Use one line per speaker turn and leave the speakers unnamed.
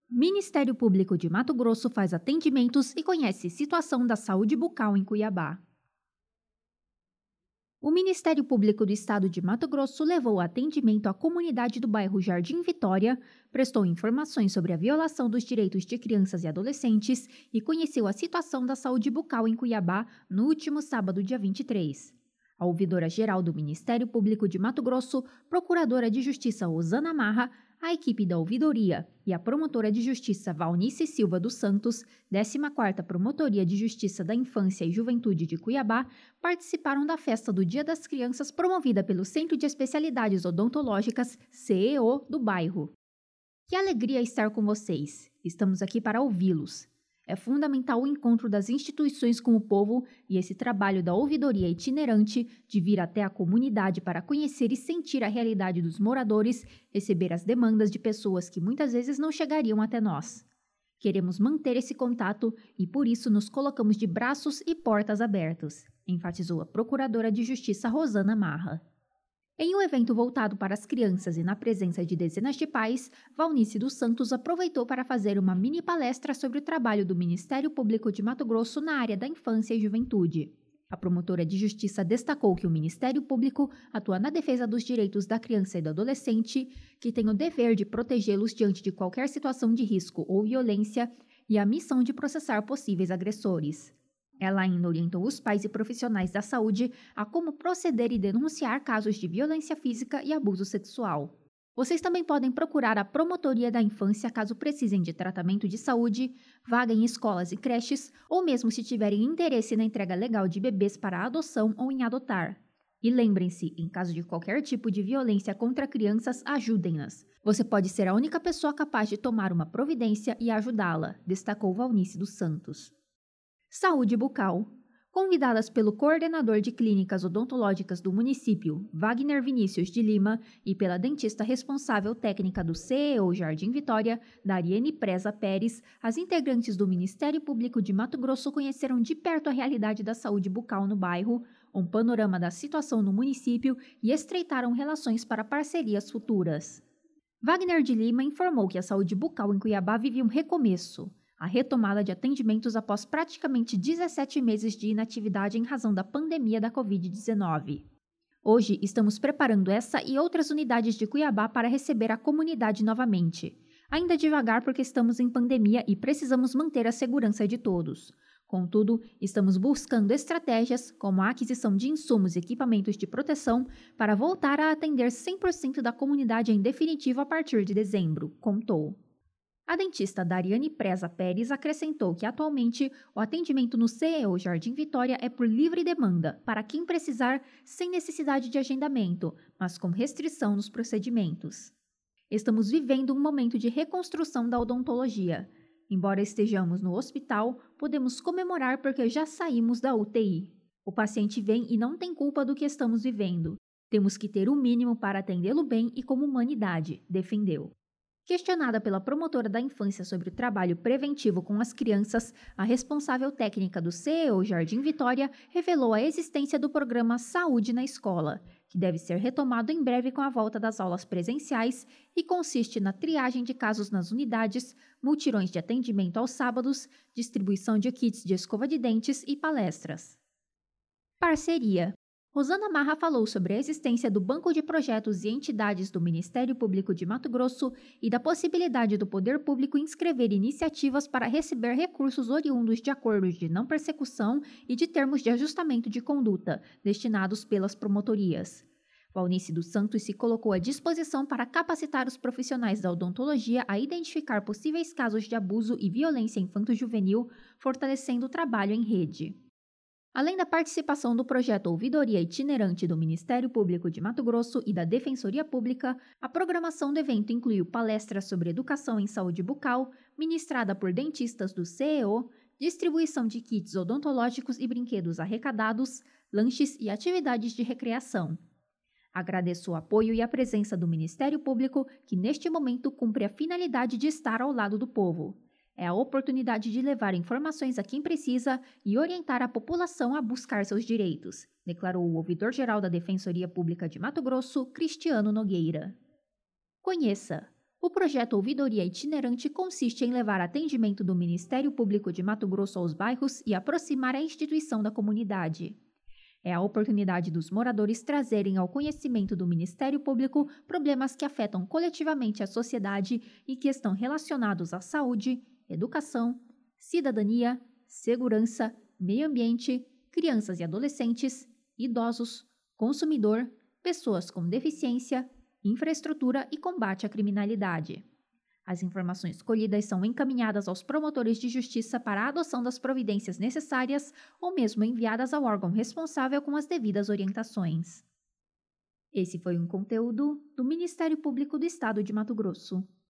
Ministério Público de Mato Grosso faz atendimentos e conhece situação da saúde bucal em Cuiabá. O Ministério Público do Estado de Mato Grosso levou atendimento à comunidade do bairro Jardim Vitória, prestou informações sobre a violação dos direitos de crianças e adolescentes e conheceu a situação da saúde bucal em Cuiabá no último sábado, dia 23. A ouvidora-geral do Ministério Público de Mato Grosso, procuradora de Justiça Rosana Marra, a equipe da ouvidoria e a promotora de Justiça Valnice Silva dos Santos, 14ª Promotoria de Justiça da Infância e Juventude de Cuiabá, participaram da festa do Dia das Crianças promovida pelo Centro de Especialidades Odontológicas, CEO, do bairro. Que alegria estar com vocês! Estamos aqui para ouvi-los. É fundamental o encontro das instituições com o povo e esse trabalho da ouvidoria itinerante de vir até a comunidade para conhecer e sentir a realidade dos moradores, receber as demandas de pessoas que muitas vezes não chegariam até nós. Queremos manter esse contato e por isso nos colocamos de braços e portas abertos, enfatizou a Procuradora de Justiça Rosana Marra. Em um evento voltado para as crianças e na presença de dezenas de pais, Valnice dos Santos aproveitou para fazer uma mini palestra sobre o trabalho do Ministério Público de Mato Grosso na área da infância e juventude. A promotora de justiça destacou que o Ministério Público atua na defesa dos direitos da criança e do adolescente, que tem o dever de protegê-los diante de qualquer situação de risco ou violência e a missão de processar possíveis agressores. Ela ainda orientou os pais e profissionais da saúde a como proceder e denunciar casos de violência física e abuso sexual. Vocês também podem procurar a Promotoria da Infância caso precisem de tratamento de saúde, vaga em escolas e creches, ou mesmo se tiverem interesse na entrega legal de bebês para adoção ou em adotar. E lembrem-se, em caso de qualquer tipo de violência contra crianças, ajudem-nas. Você pode ser a única pessoa capaz de tomar uma providência e ajudá-la, destacou Valnice dos Santos. Saúde bucal. Convidadas pelo coordenador de clínicas odontológicas do município, Wagner Vinícius de Lima, e pela dentista responsável técnica do CEO Jardim Vitória, Dariane Preza Pérez, as integrantes do Ministério Público de Mato Grosso conheceram de perto a realidade da saúde bucal no bairro, um panorama da situação no município e estreitaram relações para parcerias futuras. Wagner de Lima informou que a saúde bucal em Cuiabá vive um recomeço. A retomada de atendimentos após praticamente 17 meses de inatividade em razão da pandemia da Covid-19. Hoje, estamos preparando essa e outras unidades de Cuiabá para receber a comunidade novamente. Ainda devagar porque estamos em pandemia e precisamos manter a segurança de todos. Contudo, estamos buscando estratégias, como a aquisição de insumos e equipamentos de proteção, para voltar a atender 100% da comunidade em definitivo a partir de dezembro, contou. A dentista Dariane Preza Pérez acrescentou que atualmente o atendimento no CEO Jardim Vitória é por livre demanda, para quem precisar, sem necessidade de agendamento, mas com restrição nos procedimentos. Estamos vivendo um momento de reconstrução da odontologia. Embora estejamos no hospital, podemos comemorar porque já saímos da UTI. O paciente vem e não tem culpa do que estamos vivendo. Temos que ter o mínimo para atendê-lo bem e como humanidade, defendeu. Questionada pela promotora da infância sobre o trabalho preventivo com as crianças, a responsável técnica do CEO Jardim Vitória revelou a existência do programa Saúde na Escola, que deve ser retomado em breve com a volta das aulas presenciais e consiste na triagem de casos nas unidades, mutirões de atendimento aos sábados, distribuição de kits de escova de dentes e palestras. Parceria. Rosana Marra falou sobre a existência do Banco de Projetos e Entidades do Ministério Público de Mato Grosso e da possibilidade do Poder Público inscrever iniciativas para receber recursos oriundos de acordos de não persecução e de termos de ajustamento de conduta, destinados pelas promotorias. Valnice dos Santos se colocou à disposição para capacitar os profissionais da odontologia a identificar possíveis casos de abuso e violência infanto-juvenil, fortalecendo o trabalho em rede. Além da participação do projeto Ouvidoria Itinerante do Ministério Público de Mato Grosso e da Defensoria Pública, a programação do evento incluiu palestras sobre educação em saúde bucal, ministrada por dentistas do CEO, distribuição de kits odontológicos e brinquedos arrecadados, lanches e atividades de recreação. Agradeço o apoio e a presença do Ministério Público, que neste momento cumpre a finalidade de estar ao lado do povo. É a oportunidade de levar informações a quem precisa e orientar a população a buscar seus direitos, declarou o ouvidor-geral da Defensoria Pública de Mato Grosso, Cristiano Nogueira. Conheça! O projeto Ouvidoria Itinerante consiste em levar atendimento do Ministério Público de Mato Grosso aos bairros e aproximar a instituição da comunidade. É a oportunidade dos moradores trazerem ao conhecimento do Ministério Público problemas que afetam coletivamente a sociedade e que estão relacionados à saúde, educação, cidadania, segurança, meio ambiente, crianças e adolescentes, idosos, consumidor, pessoas com deficiência, infraestrutura e combate à criminalidade. As informações colhidas são encaminhadas aos promotores de justiça para a adoção das providências necessárias ou mesmo enviadas ao órgão responsável com as devidas orientações. Esse foi um conteúdo do Ministério Público do Estado de Mato Grosso.